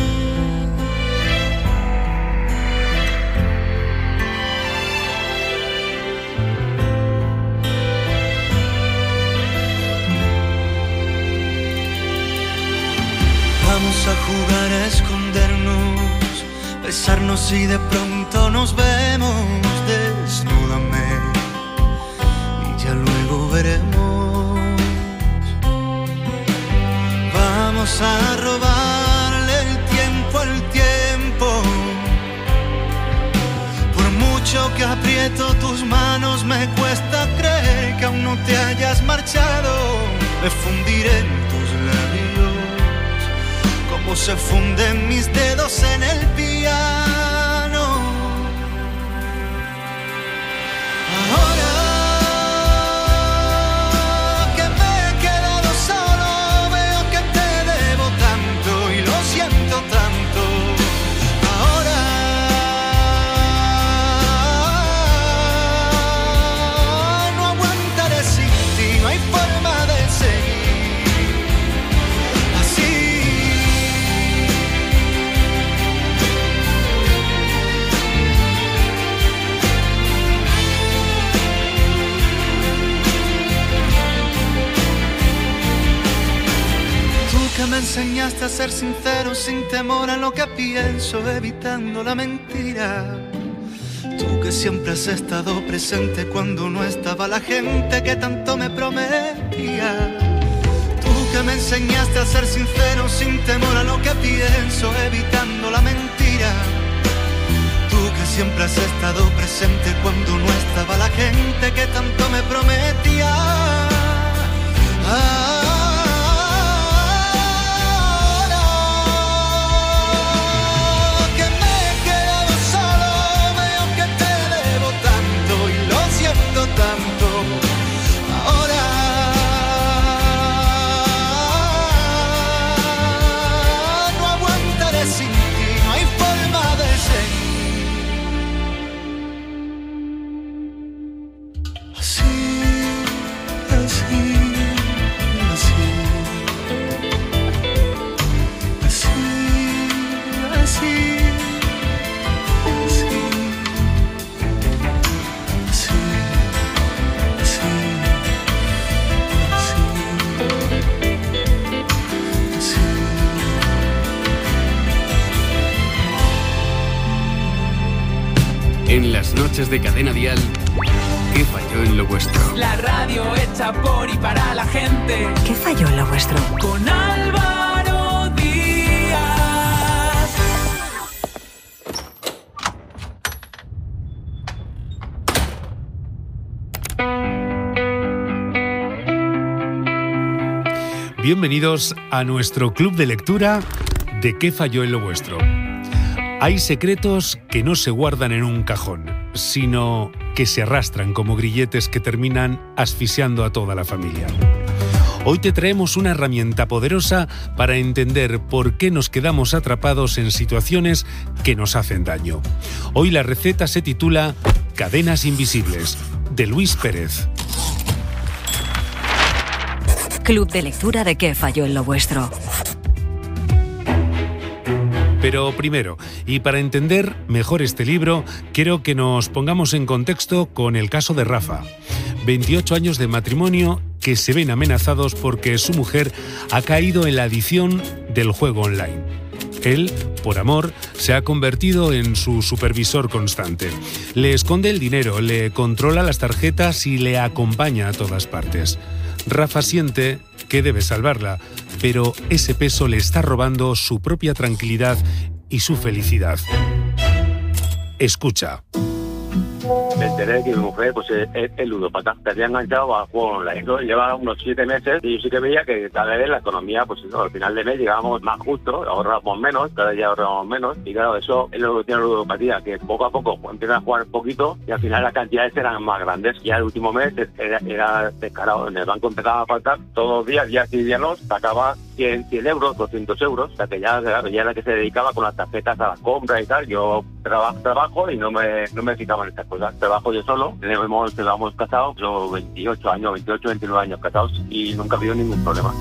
Vamos a jugar a escondernos, besarnos y de pronto nos vemos. Desnúdame y ya luego veremos. Vamos a robarle el tiempo al tiempo. Por mucho que aprieto tus manos, me cuesta creer que aún no te hayas marchado. Me fundiré en tus labios como se funden mis dedos en el piano. Ahora que me he quedado solo, veo que te debo tanto y lo siento tanto. Ahora no aguantaré sin ti, no hay forma de seguir así. Que me enseñaste a ser sincero sin temor a lo que pienso, evitando la mentira. Tú que siempre has estado presente cuando no estaba la gente que tanto me prometía. Tú que me enseñaste a ser sincero sin temor a lo que pienso, evitando la mentira. Tú que siempre has estado presente cuando no estaba la gente que tanto me prometía. Tanto, ahora no aguantaré sin ti, no hay forma de seguir así, así, así, así, así. En las noches de Cadena Dial, ¿qué falló en lo vuestro? La radio hecha por y para la gente. ¿Qué falló en lo vuestro? Con Álvaro Díaz. Bienvenidos a nuestro club de lectura de ¿Qué falló en lo vuestro? Hay secretos que no se guardan en un cajón, sino que se arrastran como grilletes que terminan asfixiando a toda la familia. Hoy te traemos una herramienta poderosa para entender por qué nos quedamos atrapados en situaciones que nos hacen daño. Hoy la receta se titula Cadenas invisibles, de Luis Pérez. Club de lectura de ¿Qué falló en lo vuestro? Pero primero, y para entender mejor este libro, quiero que nos pongamos en contexto con el caso de Rafa. 28 años de matrimonio que se ven amenazados porque su mujer ha caído en la adicción del juego online. Él, por amor, se ha convertido en su supervisor constante. Le esconde el dinero, le controla las tarjetas y le acompaña a todas partes. Rafa siente que debe salvarla, pero ese peso le está robando su propia tranquilidad y su felicidad. Escucha. me enteré de que mi mujer pues es ludópata, se había enganchado a juego online. Lleva unos 7 meses y yo sí que veía que cada vez la economía, pues eso, al final de mes llegábamos más justo, ahorramos menos, cada día ahorramos menos, y claro, eso es lo que tiene la ludopatía, que poco a poco empiezan a jugar poquito y al final las cantidades eran más grandes. Ya el último mes era descarado, en el banco empezaba a faltar todos los días, días y días no, sacaba 100 euros, 200 euros, o sea que ya era que se dedicaba con las tarjetas a la compra y tal. Yo trabajo y no me fijaba en estas cosas. Trabajo yo solo, estábamos casados, yo 28, 29 años casados y nunca ha habido ningún problema.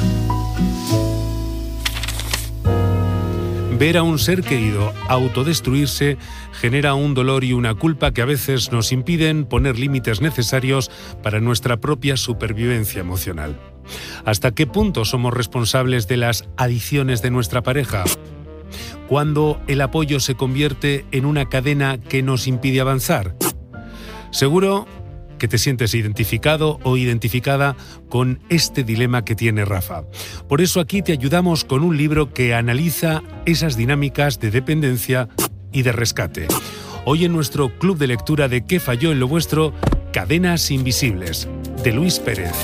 Ver a un ser querido autodestruirse genera un dolor y una culpa que a veces nos impiden poner límites necesarios para nuestra propia supervivencia emocional. ¿Hasta qué punto somos responsables de las adicciones de nuestra pareja? ¿Cuándo el apoyo se convierte en una cadena que nos impide avanzar? Seguro que te sientes identificado o identificada con este dilema que tiene Rafa. Por eso aquí te ayudamos con un libro que analiza esas dinámicas de dependencia y de rescate. Hoy en nuestro club de lectura de ¿Qué falló en lo vuestro? Cadenas invisibles, de Luis Pérez.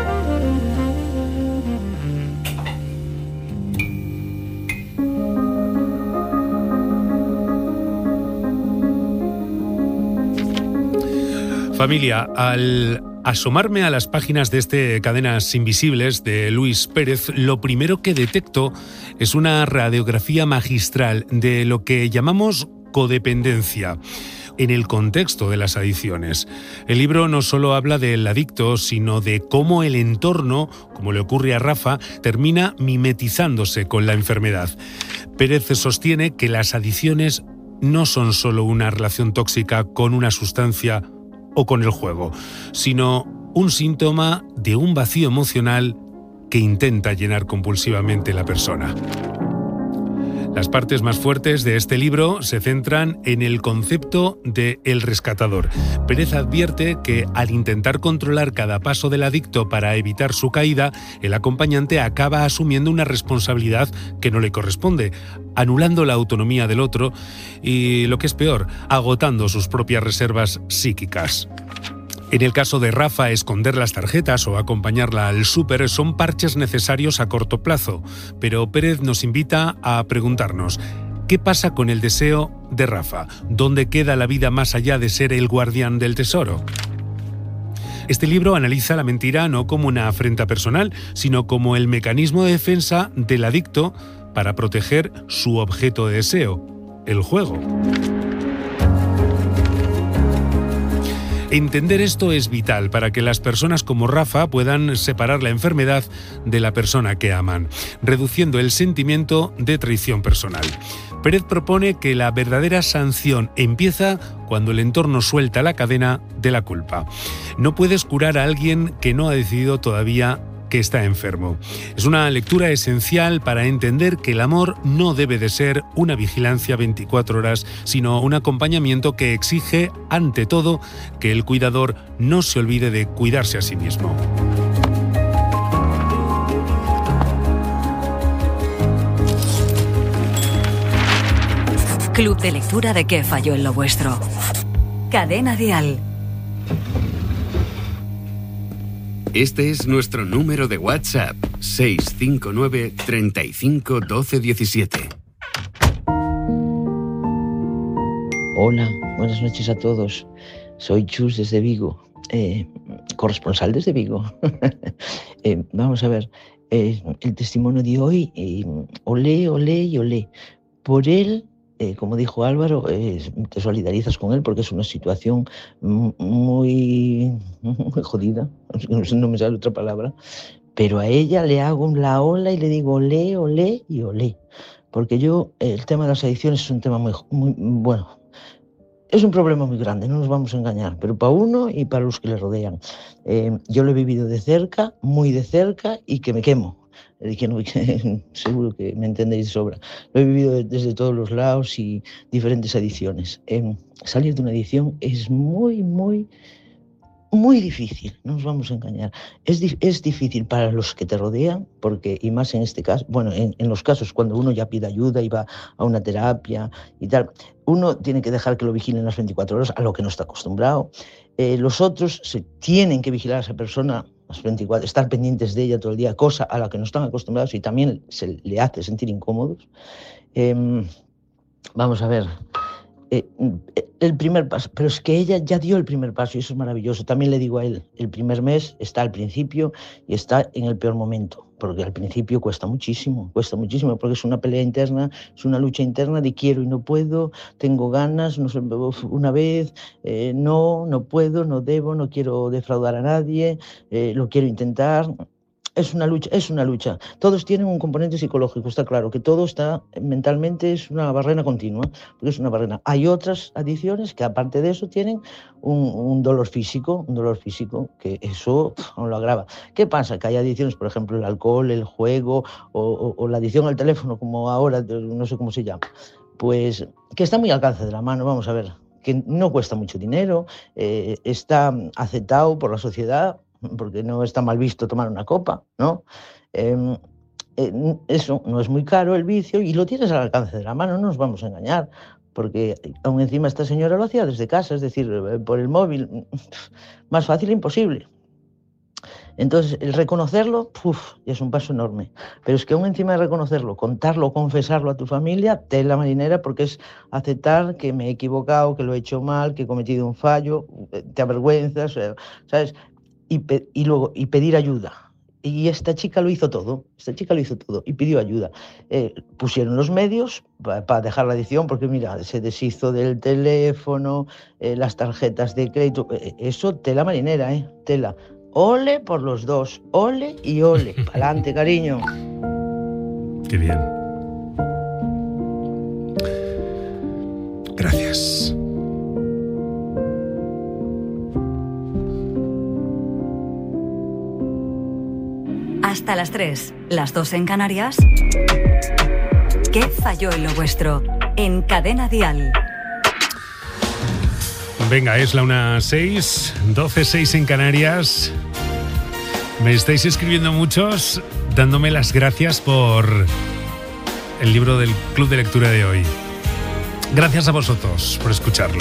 Familia, al asomarme a las páginas de este Cadenas Invisibles de Luis Pérez, lo primero que detecto es una radiografía magistral de lo que llamamos codependencia en el contexto de las adicciones. El libro no solo habla del adicto, sino de cómo el entorno, como le ocurre a Rafa, termina mimetizándose con la enfermedad. Pérez sostiene que las adicciones no son solo una relación tóxica con una sustancia o con el juego, sino un síntoma de un vacío emocional que intenta llenar compulsivamente la persona. Las partes más fuertes de este libro se centran en el concepto de el rescatador. Pérez advierte que al intentar controlar cada paso del adicto para evitar su caída, el acompañante acaba asumiendo una responsabilidad que no le corresponde, anulando la autonomía del otro y, lo que es peor, agotando sus propias reservas psíquicas. En el caso de Rafa, esconder las tarjetas o acompañarla al súper son parches necesarios a corto plazo, pero Pérez nos invita a preguntarnos: ¿qué pasa con el deseo de Rafa? ¿Dónde queda la vida más allá de ser el guardián del tesoro? Este libro analiza la mentira no como una afrenta personal, sino como el mecanismo de defensa del adicto para proteger su objeto de deseo, el juego. Entender esto es vital para que las personas como Rafa puedan separar la enfermedad de la persona que aman, reduciendo el sentimiento de traición personal. Pérez propone que la verdadera sanción empieza cuando el entorno suelta la cadena de la culpa. No puedes curar a alguien que no ha decidido todavía que está enfermo. Es una lectura esencial para entender que el amor no debe de ser una vigilancia 24 horas, sino un acompañamiento que exige, ante todo, que el cuidador no se olvide de cuidarse a sí mismo. Club de lectura de ¿Qué falló en lo vuestro? Cadena Dial. Este es nuestro número de WhatsApp, 659 35 12 17. Hola, buenas noches a todos. Soy Chus desde Vigo, corresponsal desde Vigo. Vamos a ver, el testimonio de hoy, olé, olé y olé. Por él, como dijo Álvaro, te solidarizas con él porque es una situación muy jodida, no me sale otra palabra, pero a ella le hago la ola y le digo olé, olé y olé, porque el tema de las adicciones es un tema muy bueno, es un problema muy grande, no nos vamos a engañar, pero para uno y para los que le rodean. Yo lo he vivido de cerca, muy de cerca, y que me quemo. Seguro que me entendéis de sobra. Lo he vivido desde todos los lados y diferentes adicciones. Salir de una adicción es muy muy difícil, no nos vamos a engañar. Es difícil para los que te rodean, porque, y más en este caso, bueno, en los casos cuando uno ya pide ayuda y va a una terapia y tal, uno tiene que dejar que lo vigilen las 24 horas, a lo que no está acostumbrado. Los otros se tienen que vigilar a esa persona las 24, estar pendientes de ella todo el día, cosa a la que no están acostumbrados y también se le hace sentir incómodos. Vamos a ver, el primer paso, pero es que ella ya dio el primer paso y eso es maravilloso. También le digo a él, el primer mes está al principio y está en el peor momento, porque al principio cuesta muchísimo, porque es una pelea interna, es una lucha interna de quiero y no puedo, tengo ganas, no sé, una vez, no puedo, no debo, no quiero defraudar a nadie, lo quiero intentar. Es una lucha. Todos tienen un componente psicológico, está claro, que todo está mentalmente, es una barrera continua, porque es una barrera. Hay otras adicciones que aparte de eso tienen un dolor físico, que eso aún lo agrava. ¿Qué pasa? Que hay adicciones, por ejemplo, el alcohol, el juego o la adicción al teléfono, como ahora, no sé cómo se llama, pues que está muy al alcance de la mano, vamos a ver, que no cuesta mucho dinero, está aceptado por la sociedad, porque no está mal visto tomar una copa, ¿no? Eso no es muy caro el vicio y lo tienes al alcance de la mano, no nos vamos a engañar, porque aún encima esta señora lo hacía desde casa, es decir, por el móvil, más fácil imposible. Entonces, el reconocerlo, ya es un paso enorme. Pero es que aún encima de reconocerlo, contarlo, confesarlo a tu familia, tela marinera, porque es aceptar que me he equivocado, que lo he hecho mal, que he cometido un fallo, te avergüenzas, ¿sabes? Y pedir ayuda. Y esta chica lo hizo todo y pidió ayuda. Pusieron los medios para dejar la adicción, porque mira, se deshizo del teléfono, las tarjetas de crédito, eso tela marinera, tela. Ole por los dos, ole y ole. Pa'lante, cariño. Qué bien. Gracias. Hasta las 3, las 2 en Canarias. ¿Qué falló en lo vuestro? En Cadena Dial. Venga, es la 1:06, 12:06 en Canarias. Me estáis escribiendo muchos, dándome las gracias por el libro del Club de Lectura de hoy. Gracias a vosotros por escucharlo.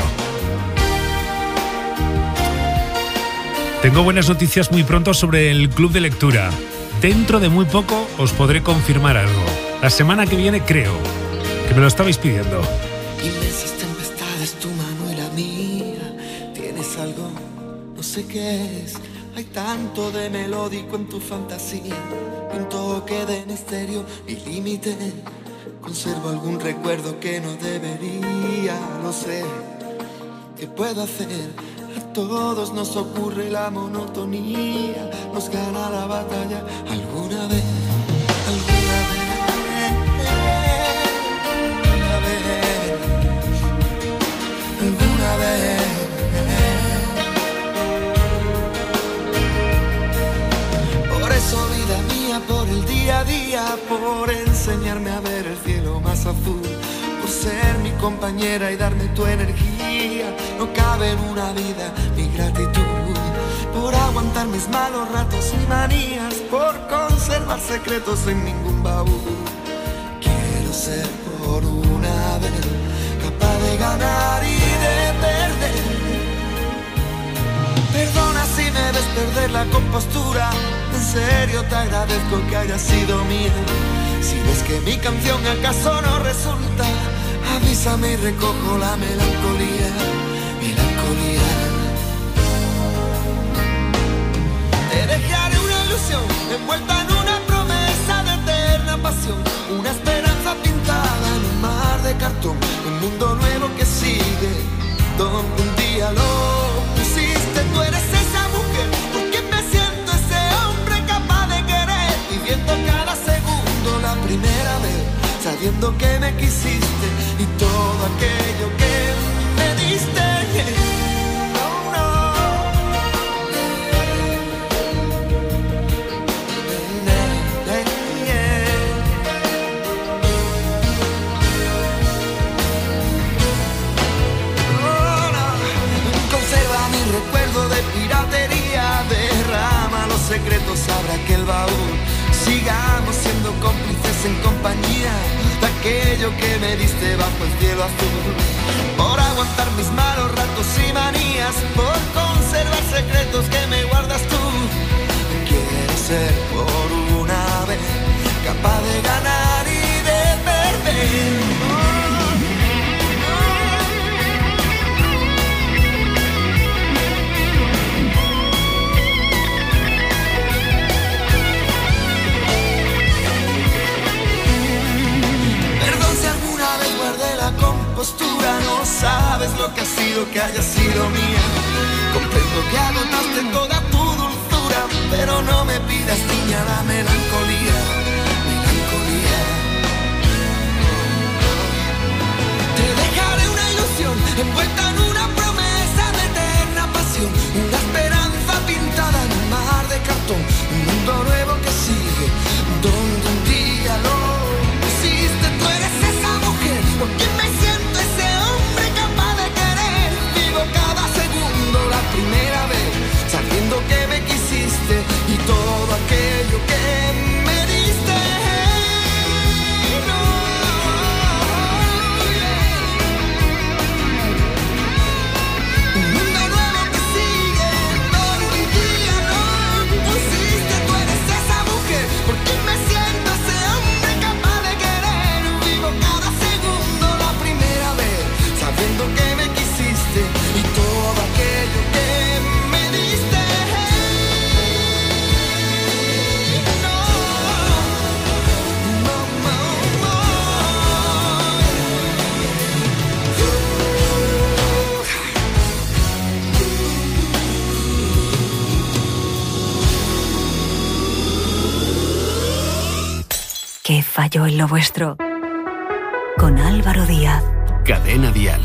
Tengo buenas noticias muy pronto sobre el Club de Lectura. Dentro de muy poco os podré confirmar algo. La semana que viene creo que me lo estabais pidiendo. Inmensas tempestades, tu mano y la mía. Tienes algo, no sé qué es. Hay tanto de melódico en tu fantasía. Un toque de misterio y límite. Conservo algún recuerdo que no debería. No sé qué puedo hacer. A todos nos ocurre la monotonía, nos gana la batalla alguna vez, alguna vez. Por eso, vida mía, por el día a día, por enseñarme a ver el cielo más azul, por ser mi compañera y darme tu energía, no cabe en una vida mi gratitud, por aguantar mis malos ratos y manías, por conservar secretos en ningún baúl. Quiero ser por una vez capaz de ganar y de perder. Perdona si me ves perder la compostura, en serio te agradezco que hayas sido mía. Si ves que mi canción acaso no resulta, avísame y recojo la melancolía, melancolía. Te dejaré una ilusión envuelta en una promesa de eterna pasión, una esperanza pintada en un mar de cartón, un mundo nuevo que sigue, donde un día lo pusiste. Tú eres esa mujer por quien me siento ese hombre capaz de querer, viviendo cada segundo la primera vez, sabiendo que me quisiste y todo aquello que me diste. Oh, no. Oh, no. Conserva mi recuerdo de piratería, se abra aquel baúl. Sigamos siendo cómplices en compañía de aquello que me diste bajo el cielo azul. Por aguantar mis malos ratos y manías, por conservar secretos que me guardas tú. Quiero ser por una vez capaz de ganar y de perder. No sabes lo que ha sido que haya sido mía. Comprendo que agotaste toda tu dulzura, pero no me pidas, niña, la melancolía. Melancolía. Te dejaré una ilusión envuelta en una promesa de eterna pasión, una esperanza pintada en un mar de cartón, un mundo nuevo que sigue, donde un día lo pusiste. Tú eres esa mujer por quien me siento ese hombre capaz de querer. Vivo cada segundo la primera vez, sabiendo que me quisiste y todo aquello que me diste. No, yeah. Un mundo nuevo que sigue, donde un día lo pusiste. Tú eres esa mujer por quien me siento ese hombre capaz de querer. Vivo cada segundo la primera vez, sabiendo que me quisiste y todo aquello que me diste. ¿Qué falló en lo vuestro? Con Álvaro Díaz. Cadena Dial.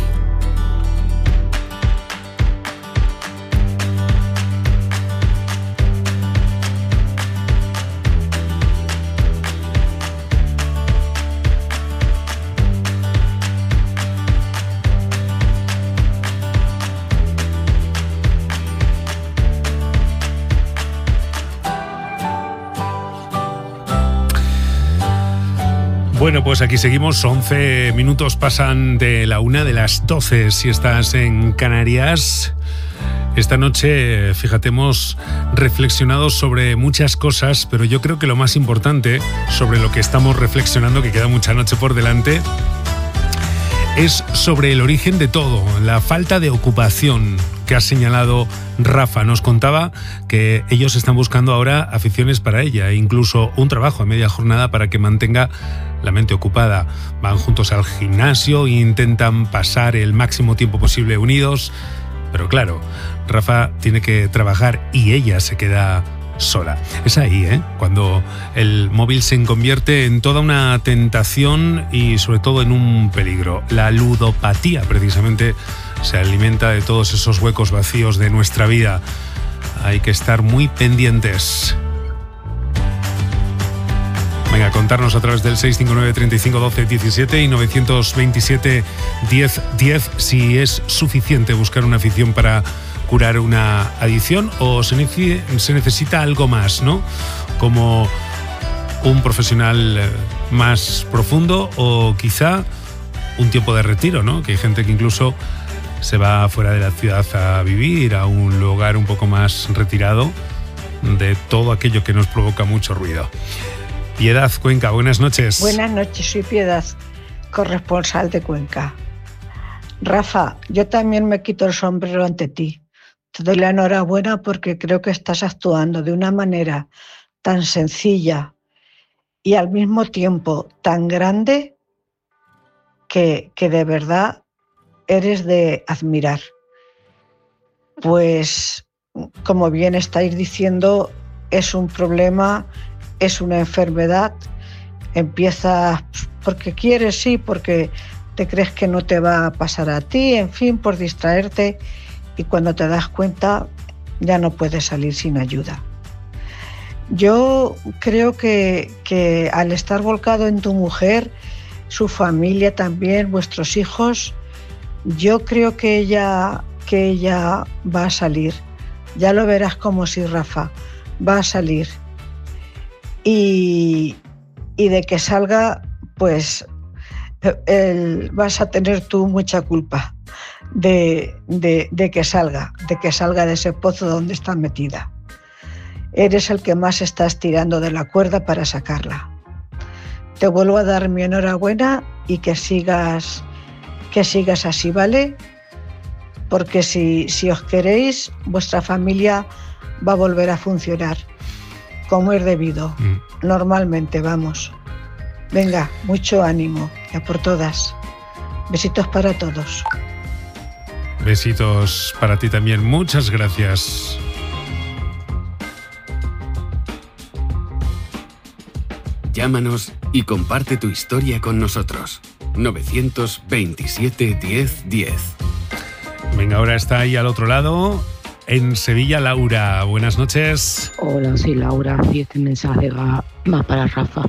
Bueno, pues aquí seguimos, 11 minutos pasan de la 1 de las 12 si estás en Canarias. Esta noche, fíjate, hemos reflexionado sobre muchas cosas, pero yo creo que lo más importante sobre lo que estamos reflexionando, que queda mucha noche por delante, es sobre el origen de todo, la falta de ocupación que ha señalado Rafa. Nos contaba que ellos están buscando ahora aficiones para ella, e incluso un trabajo a media jornada para que mantenga la mente ocupada. Van juntos al gimnasio e intentan pasar el máximo tiempo posible unidos, pero claro, Rafa tiene que trabajar y ella se queda sola. Es ahí, cuando el móvil se convierte en toda una tentación y sobre todo en un peligro. La ludopatía precisamente se alimenta de todos esos huecos vacíos de nuestra vida. Hay que estar muy pendientes. Venga, contarnos a través del 659 35 12 17 y 927 10 10 si es suficiente buscar una afición para curar una adicción o se necesita algo más, ¿no? Como un profesional más profundo o quizá un tiempo de retiro, ¿no? Que hay gente que incluso se va fuera de la ciudad a vivir, a un lugar un poco más retirado de todo aquello que nos provoca mucho ruido. Piedad, Cuenca, buenas noches. Buenas noches, soy Piedad, corresponsal de Cuenca. Rafa, yo también me quito el sombrero ante ti. Te doy la enhorabuena porque creo que estás actuando de una manera tan sencilla y al mismo tiempo tan grande que de verdad eres de admirar. Pues, como bien estáis diciendo, es un problema, es una enfermedad. Empieza porque quieres, sí, porque te crees que no te va a pasar a ti, en fin, por distraerte, y cuando te das cuenta ya no puedes salir sin ayuda. Yo creo que al estar volcado en tu mujer, su familia también, vuestros hijos, yo creo que ella va a salir. Ya lo verás como si Rafa va a salir. y de que salga, pues vas a tener tú mucha culpa de que salga de ese pozo donde está metida. Eres el que más estás tirando de la cuerda para sacarla. Te vuelvo a dar mi enhorabuena y que sigas así, ¿vale? Porque si os queréis, vuestra familia va a volver a funcionar como es debido, normalmente, vamos. Venga, mucho ánimo, y a por todas. Besitos para todos. Besitos para ti también, muchas gracias. Llámanos y comparte tu historia con nosotros. 927 10 10. Venga, ahora está ahí al otro lado, en Sevilla, Laura. Buenas noches. Hola, soy Laura y este mensaje va para Rafa.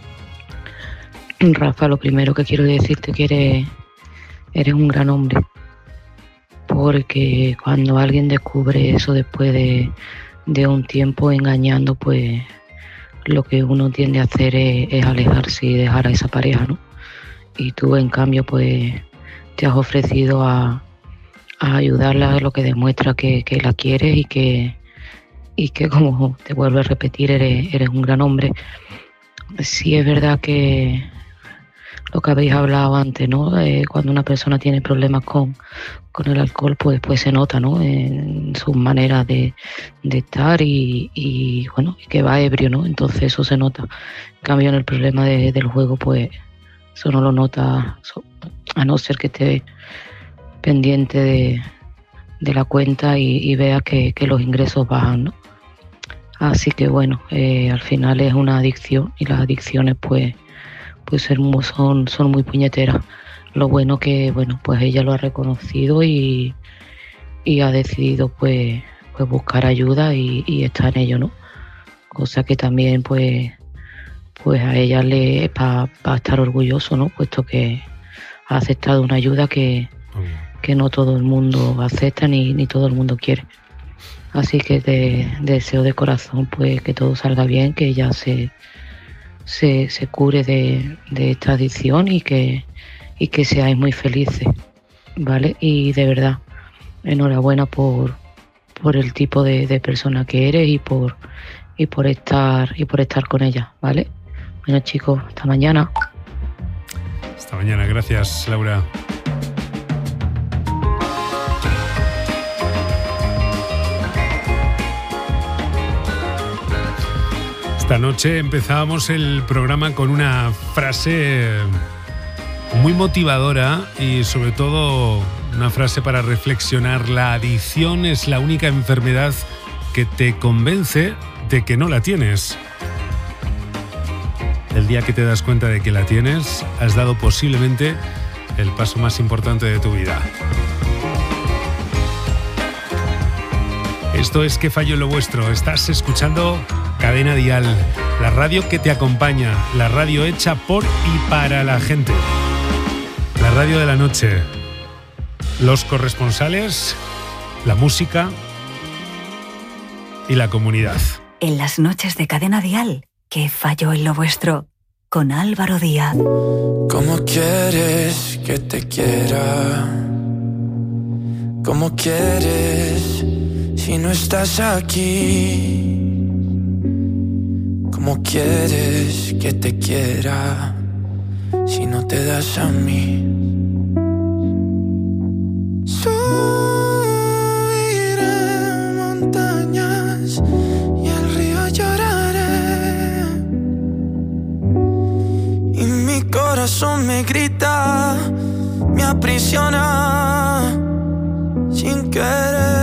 Rafa, lo primero que quiero decirte que eres un gran hombre, porque cuando alguien descubre eso después de un tiempo engañando, pues lo que uno tiende a hacer es alejarse y dejar a esa pareja, ¿no? Y tú, en cambio, pues te has ofrecido a ayudarla, lo que demuestra que la quieres y que, como te vuelvo a repetir, eres un gran hombre. Sí, es verdad que lo que habéis hablado antes, ¿no? Cuando una persona tiene problemas con el alcohol, pues se nota, ¿no? En sus maneras de estar y bueno, que va ebrio, ¿no? Entonces eso se nota. En cambio, en el problema del juego, pues eso no lo nota, a no ser que esté pendiente de la cuenta y vea que los ingresos bajan, ¿no? Así que bueno, al final es una adicción y las adicciones pues son muy puñeteras. Lo bueno que, bueno, pues ella lo ha reconocido y ha decidido pues buscar ayuda y está en ello, ¿no? Cosa que también pues a ella le va a estar orgulloso, ¿no? Puesto que ha aceptado una ayuda que no todo el mundo acepta ni todo el mundo quiere. Así que te deseo de corazón pues que todo salga bien, que ella se cure de esta adicción y que seáis muy felices, ¿vale? Y de verdad, enhorabuena por el tipo de persona que eres y por estar con ella, ¿vale? Bueno, chicos, hasta mañana. Hasta mañana, gracias, Laura. Esta noche empezábamos el programa con una frase muy motivadora y sobre todo una frase para reflexionar. La adicción es la única enfermedad que te convence de que no la tienes. El día que te das cuenta de que la tienes, has dado posiblemente el paso más importante de tu vida. Esto es Que fallo en lo vuestro. Estás escuchando Cadena Dial, la radio que te acompaña, la radio hecha por y para la gente. La radio de la noche, los corresponsales, la música y la comunidad. En las noches de Cadena Dial, Que fallo en lo vuestro, con Álvaro Díaz. ¿Cómo quieres que te quiera? ¿Cómo quieres si no estás aquí? ¿Cómo quieres que te quiera si no te das a mí? Subiré montañas y el río lloraré y mi corazón me grita, me aprisiona sin querer.